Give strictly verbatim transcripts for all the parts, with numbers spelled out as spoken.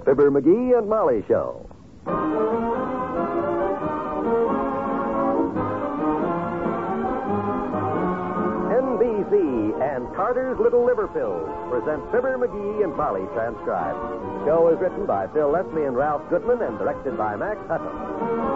Fibber McGee and Molly Show. N B C and Carter's Little Liver Pills present Fibber McGee and Molly transcribed. The show is written by Phil Leslie and Ralph Goodman and directed by Max Hutton.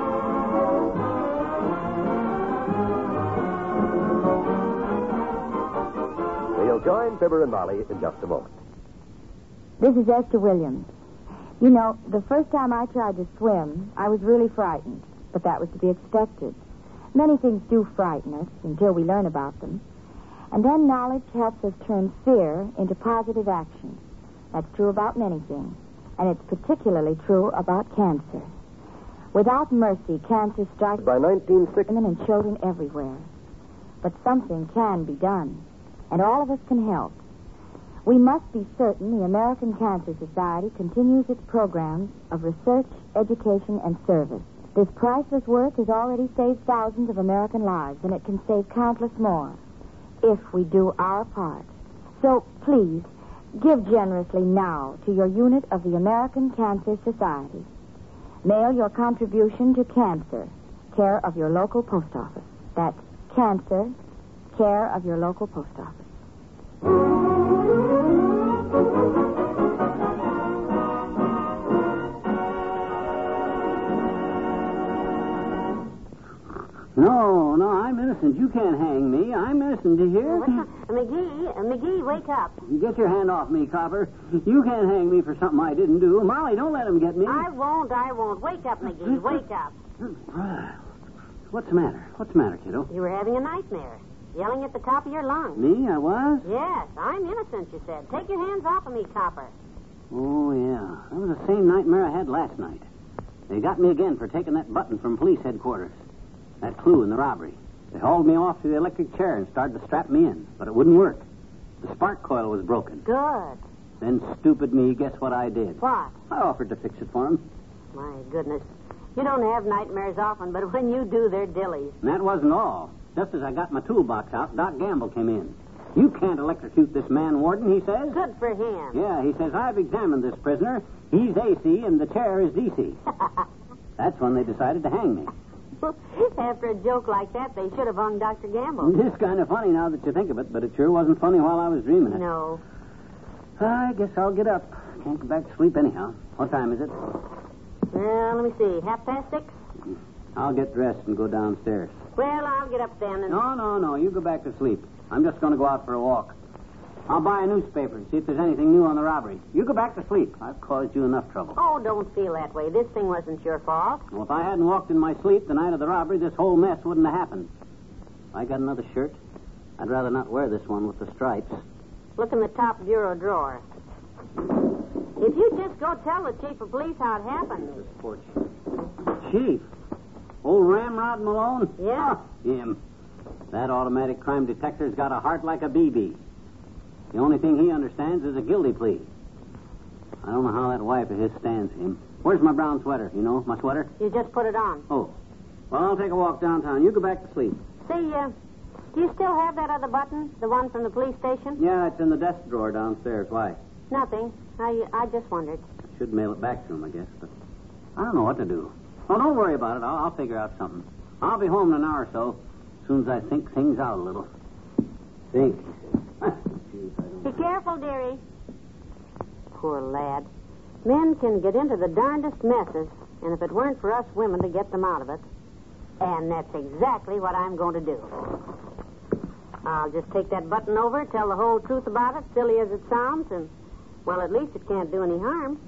We'll join Fibber and Molly in just a moment. This is Esther Williams. You know, the first time I tried to swim, I was really frightened, but that was to be expected. Many things do frighten us until we learn about them. And then knowledge helps us turn fear into positive action. That's true about many things, and it's particularly true about cancer. Without mercy, cancer strikes by nineteen sixty women and children everywhere. But something can be done, and all of us can help. We must be certain the American Cancer Society continues its programs of research, education, and service. This priceless work has already saved thousands of American lives, and it can save countless more if we do our part. So, please, give generously now to your unit of the American Cancer Society. Mail your contribution to Cancer, care of your local post office. That's Cancer, care of your local post office. No, no, I'm innocent. You can't hang me. I'm innocent, do you hear? What's up? McGee, uh, McGee, wake up. Get your hand off me, Copper. You can't hang me for something I didn't do. Molly, don't let him get me. I won't, I won't. Wake up, McGee, wake up. What's the matter? What's the matter, kiddo? You were having a nightmare, yelling at the top of your lungs. Me? I was? Yes, I'm innocent, you said. Take your hands off of me, Copper. Oh, yeah. That was the same nightmare I had last night. They got me again for taking that button from police headquarters. That clue in the robbery. They hauled me off to the electric chair and started to strap me in, but it wouldn't work. The spark coil was broken. Good. Then, stupid me, guess what I did? What? I offered to fix it for him. My goodness. You don't have nightmares often, but when you do, they're dillies. And that wasn't all. Just as I got my toolbox out, Doc Gamble came in. You can't electrocute this man, Warden, he says. Good for him. Yeah, he says, I've examined this prisoner. He's A C and the chair is D C. That's when they decided to hang me. After a joke like that, they should have hung Doctor Gamble. It's kind of funny now that you think of it, but it sure wasn't funny while I was dreaming it. No. I guess I'll get up. Can't go back to sleep anyhow. What time is it? Well, let me see. Half past six? I'll get dressed and go downstairs. Well, I'll get up then and... No, no, no. You go back to sleep. I'm just going to go out for a walk. I'll buy a newspaper and see if there's anything new on the robbery. You go back to sleep. I've caused you enough trouble. Oh, don't feel that way. This thing wasn't your fault. Well, if I hadn't walked in my sleep the night of the robbery, this whole mess wouldn't have happened. If I got another shirt, I'd rather not wear this one with the stripes. Look in the top bureau drawer. If you just go tell the chief of police how it happened. This porch. Chief? Old Ramrod Malone? Yeah. Oh, him. That automatic crime detector's got a heart like a B B. The only thing he understands is a guilty plea. I don't know how that wife of his stands him. Where's my brown sweater? You know, my sweater? You just put it on. Oh. Well, I'll take a walk downtown. You go back to sleep. See, uh, do you still have that other button? The one from the police station? Yeah, it's in the desk drawer downstairs. Why? Nothing. I I just wondered. I should mail it back to him, I guess, but I don't know what to do. Well, don't worry about it. I'll, I'll figure out something. I'll be home in an hour or so, as soon as I think things out a little. Think. Be careful, dearie. Poor lad. Men can get into the darndest messes, and if it weren't for us women to get them out of it, and that's exactly what I'm going to do. I'll just take that button over, tell the whole truth about it, silly as it sounds, and, well, at least it can't do any harm.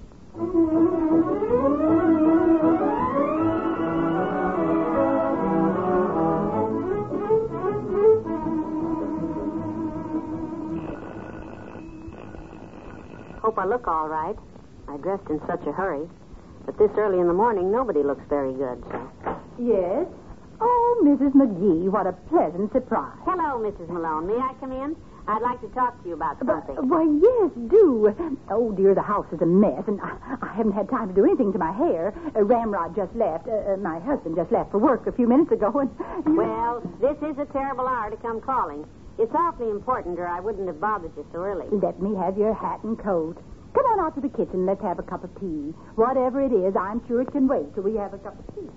Hope I look all right. I dressed in such a hurry. But this early in the morning, nobody looks very good, so... Yes? Oh, Missus McGee, what a pleasant surprise. Hello, Missus Malone. May I come in? I'd like to talk to you about something. But, why, yes, do. Oh, dear, the house is a mess, and I, I haven't had time to do anything to my hair. Uh, Ramrod just left. Uh, uh, my husband just left for work a few minutes ago, and... You... Well, this is a terrible hour to come calling. It's awfully important, or I wouldn't have bothered you so early. Let me have your hat and coat. Come on out to the kitchen. Let's have a cup of tea. Whatever it is, I'm sure it can wait till we have a cup of tea.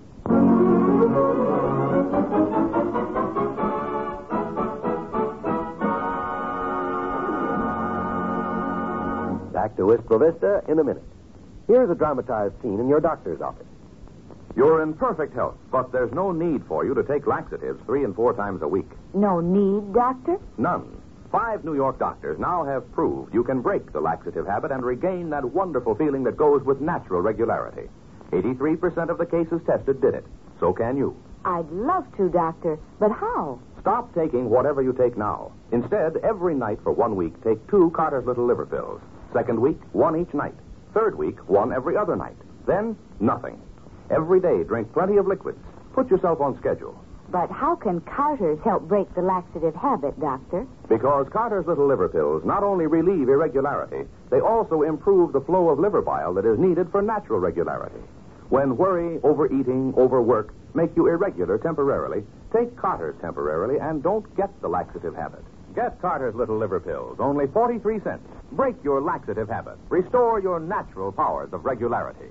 Back to Wistful Vista in a minute. Here's a dramatized scene in your doctor's office. You're in perfect health, but there's no need for you to take laxatives three and four times a week. No need, Doctor? None. Five New York doctors now have proved you can break the laxative habit and regain that wonderful feeling that goes with natural regularity. eighty-three percent of the cases tested did it. So can you. I'd love to, Doctor. But how? Stop taking whatever you take now. Instead, every night for one week, take two Carter's Little Liver Pills. Second week, one each night. Third week, one every other night. Then, nothing. Every day, drink plenty of liquids. Put yourself on schedule. But how can Carter's help break the laxative habit, Doctor? Because Carter's Little Liver Pills not only relieve irregularity, they also improve the flow of liver bile that is needed for natural regularity. When worry, overeating, overwork make you irregular temporarily, take Carter's temporarily and don't get the laxative habit. Get Carter's Little Liver Pills, only forty-three cents. Break your laxative habit. Restore your natural powers of regularity.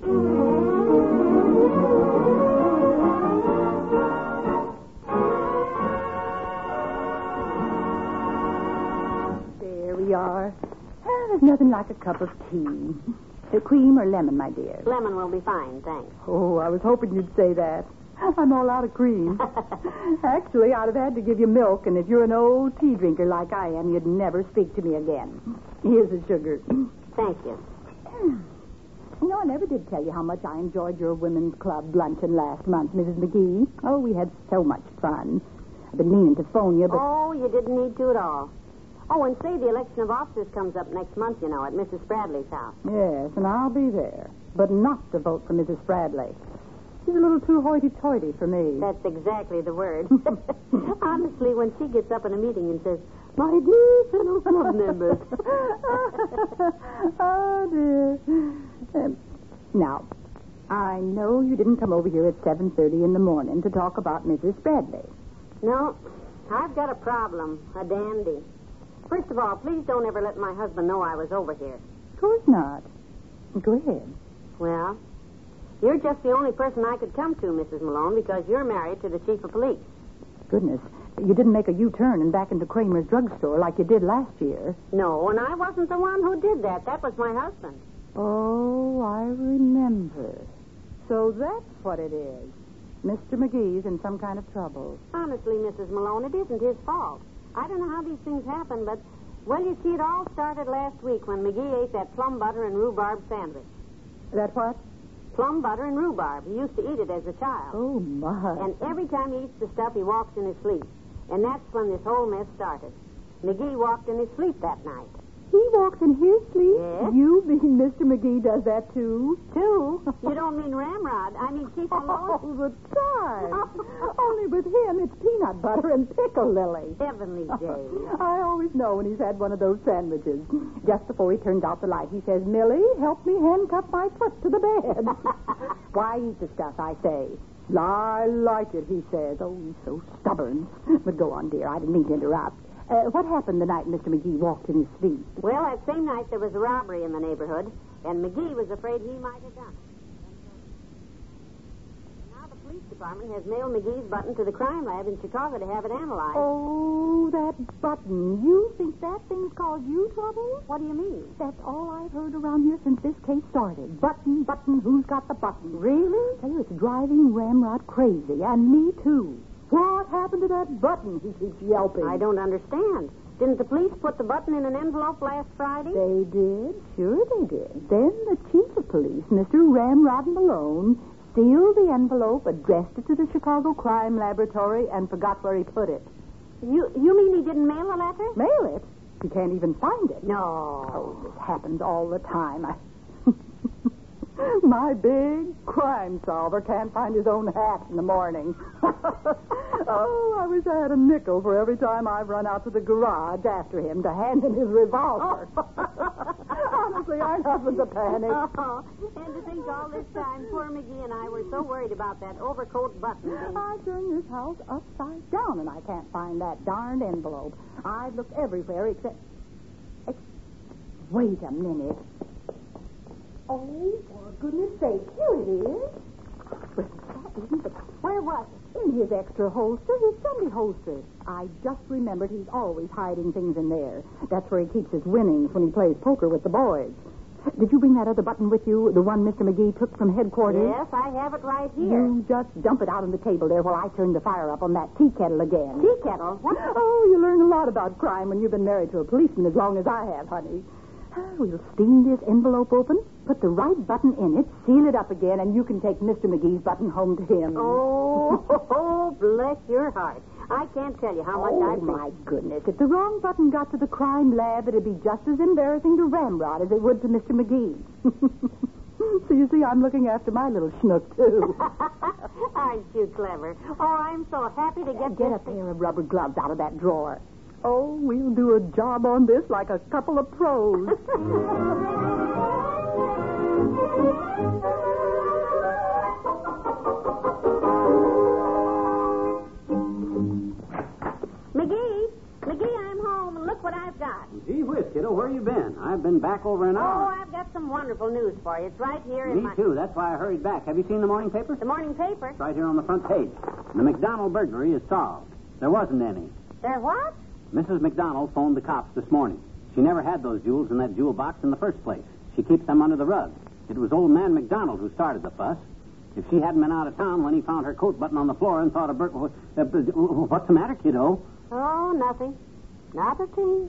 There we are. Ah, there's nothing like a cup of tea. Uh, cream or lemon, my dear? Lemon will be fine, thanks. Oh, I was hoping you'd say that. I'm all out of cream. Actually, I'd have had to give you milk, and if you're an old tea drinker like I am, you'd never speak to me again. Here's the sugar. Thank you. You know, I never did tell you how much I enjoyed your women's club luncheon last month, Missus McGee. Oh, we had so much fun. I've been meaning to phone you, but... Oh, you didn't need to at all. Oh, and say the election of officers comes up next month, you know, at Missus Spradley's house. Yes, and I'll be there. But not to vote for Missus Spradley. She's a little too hoity-toity for me. That's exactly the word. Honestly, when she gets up in a meeting and says, "My dear fellow club members." Oh, dear. Um, now, I know you didn't come over here at seven thirty in the morning to talk about Missus Spradley. No, I've got a problem, a dandy. First of all, please don't ever let my husband know I was over here. Of course not. Go ahead. Well, you're just the only person I could come to, Missus Malone, because you're married to the chief of police. Goodness, you didn't make a U-turn and back into Kramer's drugstore like you did last year. No, and I wasn't the one who did that. That was my husband. Oh, I remember. So that's what it is. Mister McGee's in some kind of trouble. Honestly, Missus Malone, it isn't his fault. I don't know how these things happen, but, well, you see, it all started last week when McGee ate that plum butter and rhubarb sandwich. That what? Plum butter and rhubarb. He used to eat it as a child. Oh, my. And every time he eats the stuff, he walks in his sleep. And that's when this whole mess started. McGee walked in his sleep that night. He walks in his sleep? Yes. You mean Mister McGee does that, too? Two? You don't mean Ramrod. I mean Chief Malone. All the time. Only with him, it's peanut butter and pickle lily. Heavenly days. I always know when he's had one of those sandwiches. Just before he turns out the light, he says, "Millie, help me handcuff my foot to the bed." Why eat the stuff, I say? I like it, he says. Oh, he's so stubborn. But go on, dear. I didn't mean to interrupt. Uh, what happened the night Mister McGee walked in his sleep? Well, that same night there was a robbery in the neighborhood, and McGee was afraid he might have done it. Now the police department has mailed McGee's button to the crime lab in Chicago to have it analyzed. Oh, that button. You think that thing's caused you trouble? What do you mean? That's all I've heard around here since this case started. Button, button, who's got the button? Really? Tell you, it's driving Ramrod crazy, and me, too. What happened to that button? He keeps yelping. I don't understand. Didn't the police put the button in an envelope last Friday? They did. Sure they did. Then the chief of police, Mister Ramrod Malone, sealed the envelope, addressed it to the Chicago Crime Laboratory, and forgot where he put it. You you mean he didn't mail a letter? Mail it? You can't even find it. No. Oh, this happens all the time. I... My big crime solver can't find his own hat in the morning. Oh, I wish I had a nickel for every time I've run out to the garage after him to hand him his revolver. Honestly, our husband's a panic. Oh, and to think all this time, poor McGee and I were so worried about that overcoat button thing. I turned this house upside down, and I can't find that darned envelope. I've looked everywhere except... Ex- Wait a minute. Oh, for goodness sake, here it is. Well, that isn't the... Where was it? In his extra holster, his Sunday holster. I just remembered he's always hiding things in there. That's where he keeps his winnings when he plays poker with the boys. Did you bring that other button with you, the one Mister McGee took from headquarters? Yes, I have it right here. You just dump it out on the table there while I turn the fire up on that tea kettle again. Tea kettle? What? Oh, you learn a lot about crime when you've been married to a policeman as long as I have, honey. We'll steam this envelope open, put the right button in it, seal it up again, and you can take Mister McGee's button home to him. Oh, oh bless your heart. I can't tell you how much oh, I think. Oh, my goodness. If the wrong button got to the crime lab, it'd be just as embarrassing to Ramrod as it would to Mister McGee. So you see, I'm looking after my little schnook, too. Aren't you clever? Oh, I'm so happy to get Get this... a pair of rubber gloves out of that drawer. Oh, we'll do a job on this like a couple of pros. McGee, McGee, I'm home, and look what I've got. Gee whiz, kiddo, where you been? I've been back over an Oh, hour. I've got some wonderful news for you. It's right here in Me my... too. That's why I hurried back. Have you seen the morning paper? The morning paper. It's right here on the front page. The McDonald burglary is solved. There wasn't any. There what? Missus McDonald phoned the cops this morning. She never had those jewels in that jewel box in the first place. She keeps them under the rug. It was old man McDonald who started the fuss. If she hadn't been out of town when he found her coat button on the floor and thought of... Bur- uh, what's the matter, kiddo? Oh, nothing. Not a thing.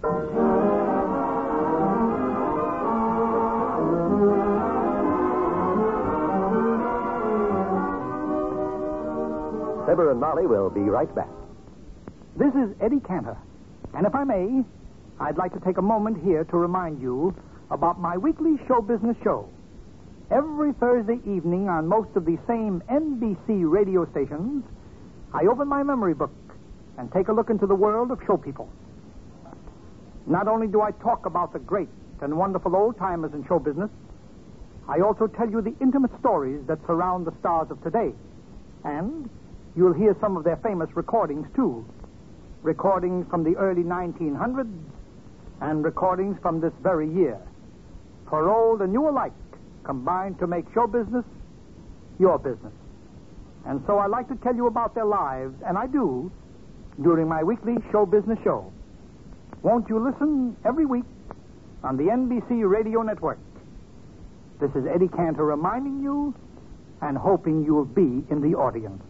Fibber and Molly will be right back. This is Eddie Cantor. And if I may, I'd like to take a moment here to remind you about my weekly show business show. Every Thursday evening on most of the same N B C radio stations, I open my memory book and take a look into the world of show people. Not only do I talk about the great and wonderful old-timers in show business, I also tell you the intimate stories that surround the stars of today. And you'll hear some of their famous recordings, too. Recordings from the early nineteen hundreds and recordings from this very year. For old and new alike, combined to make show business your business. And so I like to tell you about their lives, and I do, during my weekly show business show. Won't you listen every week on the N B C Radio Network? This is Eddie Cantor reminding you and hoping you'll be in the audience.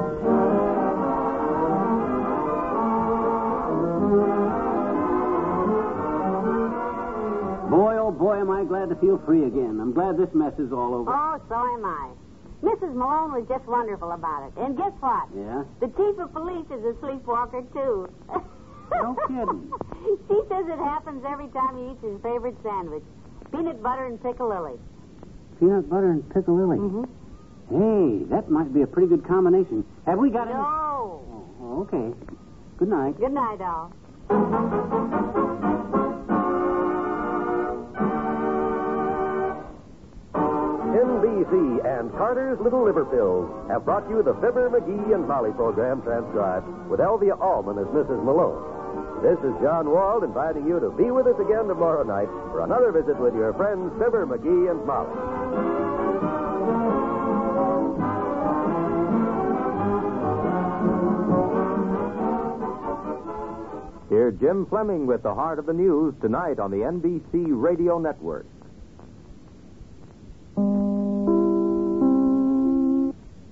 Boy, oh boy, am I glad to feel free again. I'm glad this mess is all over. Oh, so am I. Missus Malone was just wonderful about it. And guess what? Yeah? The chief of police is a sleepwalker, too. No kidding. She says it happens every time he eats his favorite sandwich. Peanut butter and piccalilli. Peanut butter and piccalilli. Mm-hmm. Hey, that might be a pretty good combination. Have we got any... No. Oh, okay. Good night. Good night, all. N B C and Carter's Little Liver Pills have brought you the Fibber, McGee, and Molly program transcribed with Elvia Allman as Missus Malone. This is John Wald inviting you to be with us again tomorrow night for another visit with your friends Fibber, McGee, and Molly. Hear Jim Fleming with the heart of the news tonight on the N B C Radio Network.